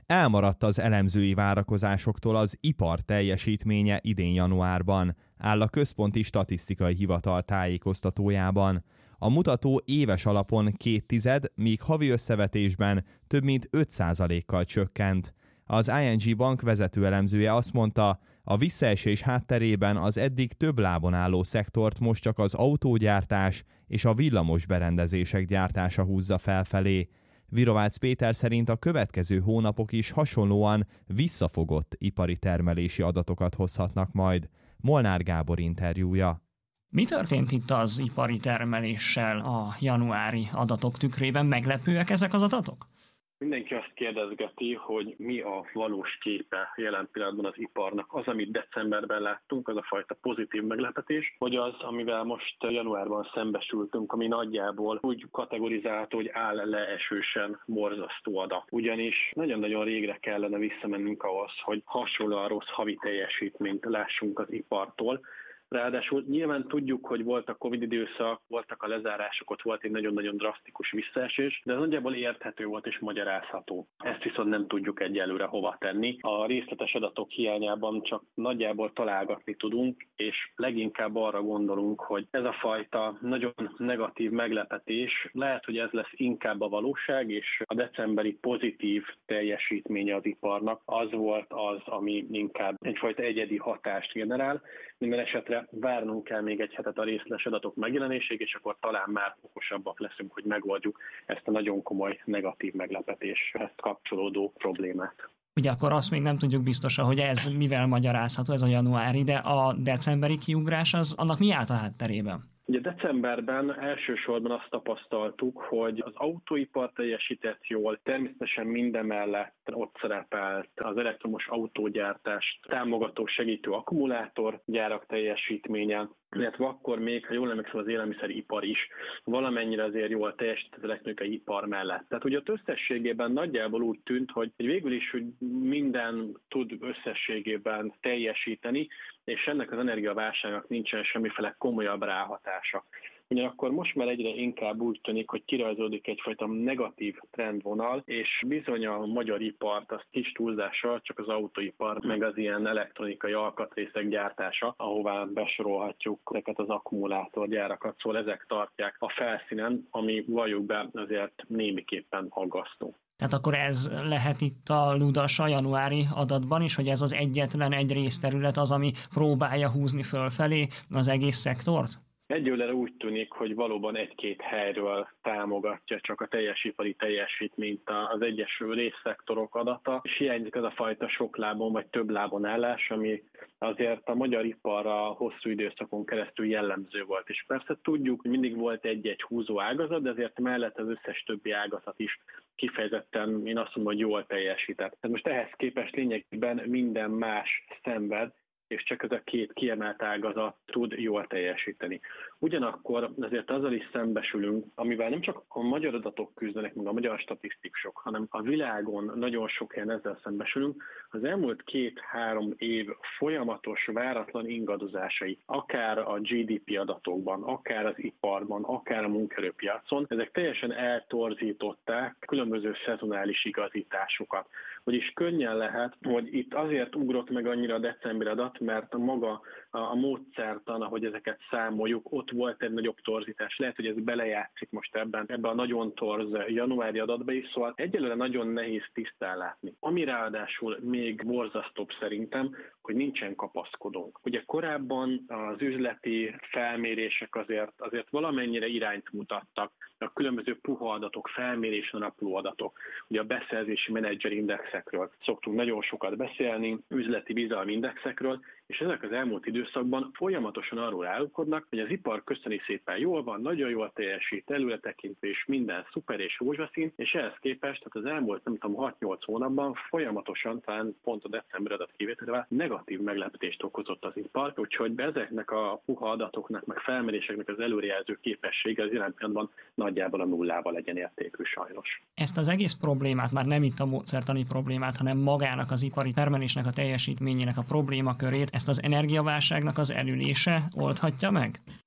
elmaradt az elemzői várakozásoktól az ipar teljesítménye idén januárban, áll a Központi Statisztikai Hivatal tájékoztatójában. A mutató éves alapon 0,2, míg havi összevetésben több mint 5%-kal csökkent. Az ING Bank vezető elemzője azt mondta, a visszaesés hátterében az eddig több lábon álló szektort most csak az autógyártás és a villamos berendezések gyártása húzza felfelé. Virovácz Péter szerint a következő hónapok is hasonlóan visszafogott ipari termelési adatokat hozhatnak majd. Molnár Gábor interjúja. Mi történt itt az ipari termeléssel a januári adatok tükrében? Meglepőek ezek az adatok? Mindenki azt kérdezgeti, hogy mi a valós képe jelen pillanatban az iparnak. Az, amit decemberben láttunk, az a fajta pozitív meglepetés, vagy az, amivel most januárban szembesültünk, ami nagyjából úgy kategorizálható, hogy áll leesősen borzasztó adat. Ugyanis nagyon-nagyon régre kellene visszamennünk ahhoz, hogy hasonlóan rossz havi teljesítményt lássunk az ipartól. Ráadásul nyilván tudjuk, hogy volt a Covid időszak, voltak a lezárások, ott volt egy nagyon-nagyon drasztikus visszaesés, de ez nagyjából érthető volt és magyarázható. Ezt viszont nem tudjuk egyelőre hova tenni. A részletes adatok hiányában csak nagyjából találgatni tudunk, és leginkább arra gondolunk, hogy ez a fajta nagyon negatív meglepetés, lehet, hogy ez lesz inkább a valóság, és a decemberi pozitív teljesítménye az iparnak az volt az, ami inkább egyfajta egyedi hatást generál. Minden esetre várnunk kell még egy hetet a részletes adatok megjelenéséig, és akkor talán már okosabbak leszünk, hogy megoldjuk ezt a nagyon komoly negatív meglepetéshez kapcsolódó problémát. Ugye akkor azt még nem tudjuk biztosan, hogy ez mivel magyarázható, ez a januári, de a decemberi kiugrás az annak mi állt a hátterében? Ugye decemberben elsősorban azt tapasztaltuk, hogy az autóipar teljesített jól, természetesen mindemellett ott szerepelt az elektromos autógyártást támogató segítő akkumulátorgyárak teljesítménye, illetve akkor még, ha jól emlékszem, az élelmiszeripar is valamennyire azért jól teljesített az elektronikai ipar mellett. Tehát ugye ott összességében nagyjából úgy tűnt, hogy végül is hogy minden tud összességében teljesíteni, és ennek az energiaválságnak nincsen semmiféle komolyabb ráhatása. Ugyanakkor most már egyre inkább úgy tűnik, hogy kirajzódik egyfajta negatív trendvonal, és bizony a magyar ipart, az kis túlzással csak az autóipar, meg az ilyen elektronikai alkatrészek gyártása, ahová besorolhatjuk ezeket az akkumulátorgyárakat, szóval ezek tartják a felszínen, ami valljuk be azért némiképpen aggasztó. Tehát akkor ez lehet itt a ludas a januári adatban is, hogy ez az egyetlen egy részterület az, ami próbálja húzni fölfelé az egész szektort? Egyelőre úgy tűnik, hogy valóban egy-két helyről támogatja csak a teljesipari teljesítményt az egyes részszektorok adata, és hiányzik az a fajta sok lábon vagy több lábon állás, ami azért a magyar iparra hosszú időszakon keresztül jellemző volt. És persze tudjuk, hogy mindig volt egy-egy húzó ágazat, de azért mellett az összes többi ágazat is kifejezetten, én azt mondom, hogy jól teljesített. Tehát most ehhez képest lényegében minden más szenved, és csak ez a két kiemelt ágazat tud jól teljesíteni. Ugyanakkor azért azzal is szembesülünk, amivel nem csak a magyar adatok küzdenek, meg a magyar statisztikusok, hanem a világon nagyon sok helyen ezzel szembesülünk. Az elmúlt 2-3 év folyamatos, váratlan ingadozásai, akár a GDP adatokban, akár az iparban, akár a munkaerőpiacon, ezek teljesen eltorzították különböző szezonális igazításokat. Vagyis könnyen lehet, hogy itt azért ugrott meg annyira a december adat, mert maga a módszertan, ahogy ezeket számoljuk, ott volt egy nagyobb torzítás. Lehet, hogy ez belejátszik most ebben a nagyon torz januári adatba is, szóval egyelőre nagyon nehéz tisztán látni. Ami ráadásul még borzasztóbb szerintem, hogy nincsen kapaszkodónk. Ugye korábban az üzleti felmérések azért valamennyire irányt mutattak, a különböző puha adatok, felmérésen alapuló adatok. Ugye a beszerzési menedzserindexekről szoktunk nagyon sokat beszélni, üzleti bizalmi indexekről, és ezek az elmúlt időszakban folyamatosan arról állapodnak, hogy az ipar köszöni szépen jól van, nagyon jól teljesít, előretekintve és minden szuper és rózsaszín, és ehhez képest, tehát az elmúlt, 6-8 hónapban folyamatosan, talán pont a december adat kivételével negatív meglepetést okozott az ipar, úgyhogy ezeknek a puha adatoknak, meg felméréseknek az előrejelző képessége az jelen pillanatban nagyjából a nullával legyen értékű sajnos. Ezt az egész problémát, már nem itt a módszertani problémát, hanem magának az ipari termelésnek a teljesítményének a problémakörét, ezt az energiaválságnak az elülése oldhatja meg?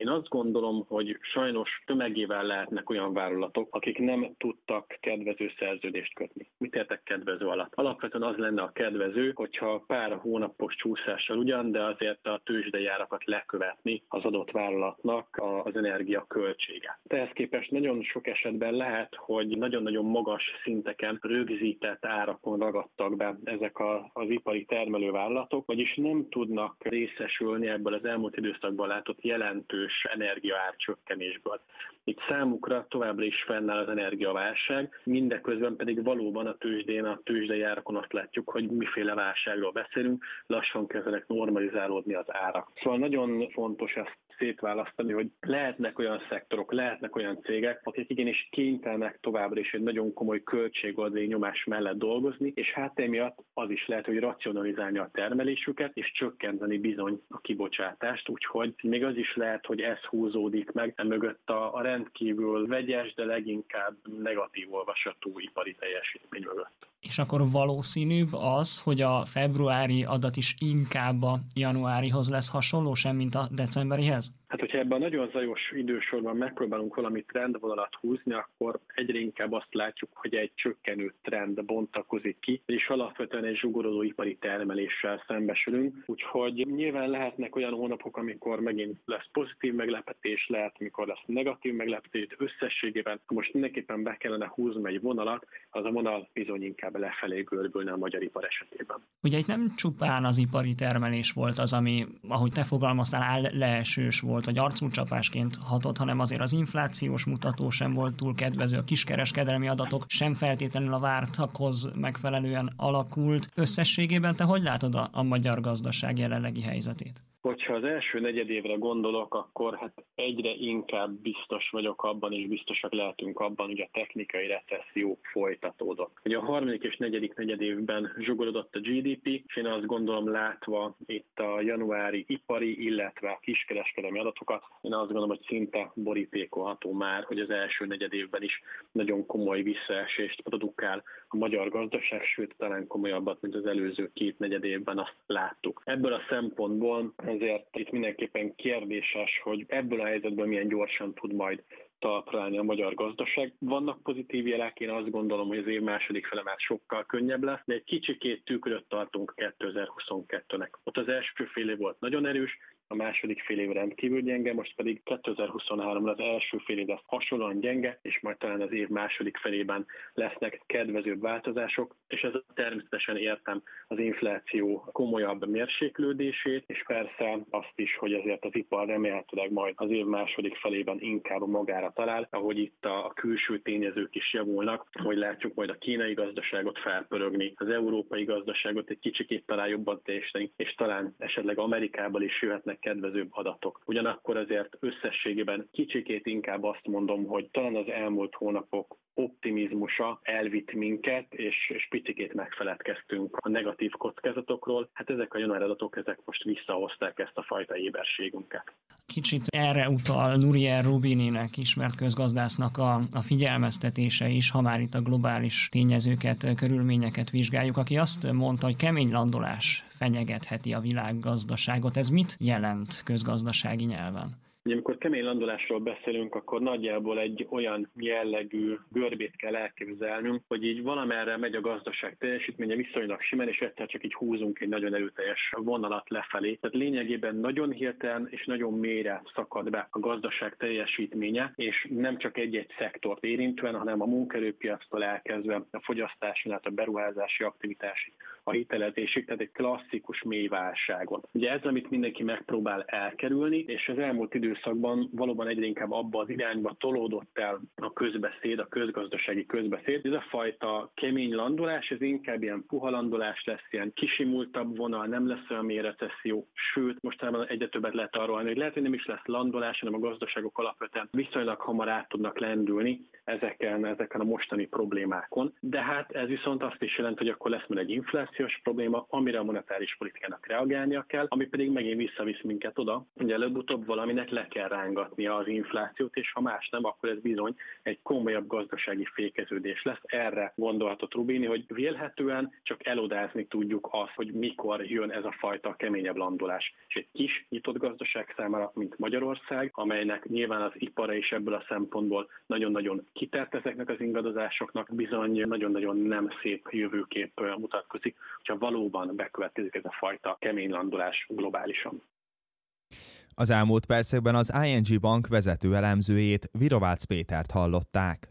Én azt gondolom, hogy sajnos tömegével lehetnek olyan vállalatok, akik nem tudtak kedvező szerződést kötni. Mit értek kedvező alatt? Alapvetően az lenne a kedvező, hogyha pár hónapos csúszással ugyan, de azért a tőzsdei árakat lekövetni az adott vállalatnak az energia költsége. Ehhez képest nagyon sok esetben lehet, hogy nagyon-nagyon magas szinteken rögzített árakon ragadtak be ezek az ipari termelővállalatok, vagyis nem tudnak részesülni ebből az elmúlt időszakban látott jelentős energiaárcsökkenésből. Itt számukra továbbra is fennáll az energiaválság, mindeközben pedig valóban a tőzsdén, a tőzsdei árakon azt látjuk, hogy miféle válságról beszélünk, lassan kezdenek normalizálódni az árak. Szóval nagyon fontos ezt szétválasztani, hogy lehetnek olyan szektorok, lehetnek olyan cégek, akik igenis kénytelenek továbbra is egy nagyon komoly költségoldali nyomás mellett dolgozni, és hát emiatt az is lehet, hogy racionalizálni a termelésüket, és csökkenteni bizony a kibocsátást, úgyhogy még az is lehet, hogy ez húzódik meg emögött a rendkívül vegyes, de leginkább negatív olvasatú ipari teljesítmény mögött. És akkor valószínűbb az, hogy a februári adat is inkább a januárihoz lesz hasonló, sem mint a decemberihez? Hát, hogyha ebben a nagyon zajos idősorban megpróbálunk valami trendvonalat húzni, akkor egyre inkább azt látjuk, hogy egy csökkenő trend bontakozik ki, és alapvetően egy zsugorodó ipari termeléssel szembesülünk. Úgyhogy nyilván lehetnek olyan hónapok, amikor megint lesz pozitív meglepetés, lehet, amikor lesz negatív meglepetés, de összességében most mindenképpen be kellene húzni egy vonalat, az a vonal bizony inkább lefelé görbülne a magyar ipar esetében. Ugye itt nem csupán az ipari termelés volt az, ami, ahogy te fogalmaztál, leesős volt, vagy arcúcsapásként hatott, hanem azért az inflációs mutató sem volt túl kedvező, a kiskereskedelmi adatok sem feltétlenül a vártakhoz megfelelően alakult. Összességében te hogy látod a magyar gazdaság jelenlegi helyzetét? Hogyha az első negyedévre gondolok, akkor hát egyre inkább biztos vagyok abban, és biztosak lehetünk abban, hogy a technikai recesszió folytatódott. Ugye a harmadik és negyedik negyedévben zsugorodott a GDP, és én azt gondolom, látva itt a januári ipari, illetve a kiskereskedelmi adatokat, én azt gondolom, hogy szinte borítékolható már, hogy az első negyedévben is nagyon komoly visszaesést produkál a magyar gazdaság, sőt talán komolyabbat, mint az előző két negyedévben azt láttuk. Ebből a szempontból ezért itt mindenképpen kérdéses, hogy ebből a helyzetből milyen gyorsan tud majd talpra állni a magyar gazdaság. Vannak pozitív jelek, én azt gondolom, hogy az év második fele már sokkal könnyebb lesz, de egy kicsikét tükröt tartunk 2022-nek. Ott az első fél év volt nagyon erős, a második fél év rendkívül gyenge, most pedig 2023-ban az első fél év lesz hasonlóan gyenge, és majd talán az év második felében lesznek kedvezőbb változások, és ez természetesen értem az infláció komolyabb mérséklődését, és persze azt is, hogy ezért az ipar remélhetőleg majd az év második felében inkább magára talál, ahogy itt a külső tényezők is javulnak, hogy látjuk majd a kínai gazdaságot felpörögni, az európai gazdaságot egy kicsikét talán jobban teljesíteni, és talán esetleg Amerikából is jöhetnek kedvezőbb adatok. Ugyanakkor azért összességében kicsikét inkább azt mondom, hogy talán az elmúlt hónapok optimizmusa elvitt minket, és picikét megfeledkeztünk a negatív kockázatokról. Hát ezek a januári adatok, ezek most visszahozták ezt a fajta éberségünket. Kicsit erre utal Nouriel Roubini-nek, ismert közgazdásznak a figyelmeztetése is, ha már itt a globális tényezőket, körülményeket vizsgáljuk, aki azt mondta, hogy kemény landolás fenyegetheti a világgazdaságot. Ez mit jelent közgazdasági nyelven? Ugye, amikor kemény landolásról beszélünk, akkor nagyjából egy olyan jellegű görbét kell elképzelnünk, hogy így valamerre megy a gazdaság teljesítménye viszonylag simán, és egyszer csak így húzunk egy nagyon erőteljes vonalat lefelé. Tehát lényegében nagyon hirtelen és nagyon mélyre szakad be a gazdaság teljesítménye, és nem csak egy-egy szektort érintően, hanem a munkaerőpiactól elkezdve a fogyasztási, a beruházási aktivitásig, a hitelezésig, tehát egy klasszikus mély válságon. Ugye ez, amit mindenki megpróbál elkerülni, és az elmúlt időszakban valóban egyre inkább abba az irányba tolódott el a közbeszéd, a közgazdasági közbeszéd. Ez a fajta kemény landolás, ez inkább ilyen puha landolás lesz, ilyen kisimultabb vonal, nem lesz olyan mély recesszió, sőt, mostanában egyre többet lehet arról, hogy lehet, hogy nem is lesz landolás, hanem a gazdaságok alapvetően viszonylag hamar át tudnak lendülni ezeken a mostani problémákon. De hát ez viszont azt is jelent, hogy akkor lesz majd egy inflációs probléma, amire a monetáris politikának reagálnia kell, ami pedig megint visszavisz minket oda, hogy előbb-utóbb valaminek lesz el kell rángatnia az inflációt, és ha más nem, akkor ez bizony egy komolyabb gazdasági fékeződés lesz. Erre gondolhatott Rubini, hogy vélhetően csak elodázni tudjuk azt, hogy mikor jön ez a fajta keményebb landolás. És egy kis nyitott gazdaság számára, mint Magyarország, amelynek nyilván az ipara is ebből a szempontból nagyon-nagyon kitett ezeknek az ingadozásoknak, bizony nagyon-nagyon nem szép jövőkép mutatkozik, hogyha valóban bekövetkezik ez a fajta kemény landolás globálisan. Az elmúlt percekben az ING Bank vezető elemzőjét, Virovácz Pétert hallották.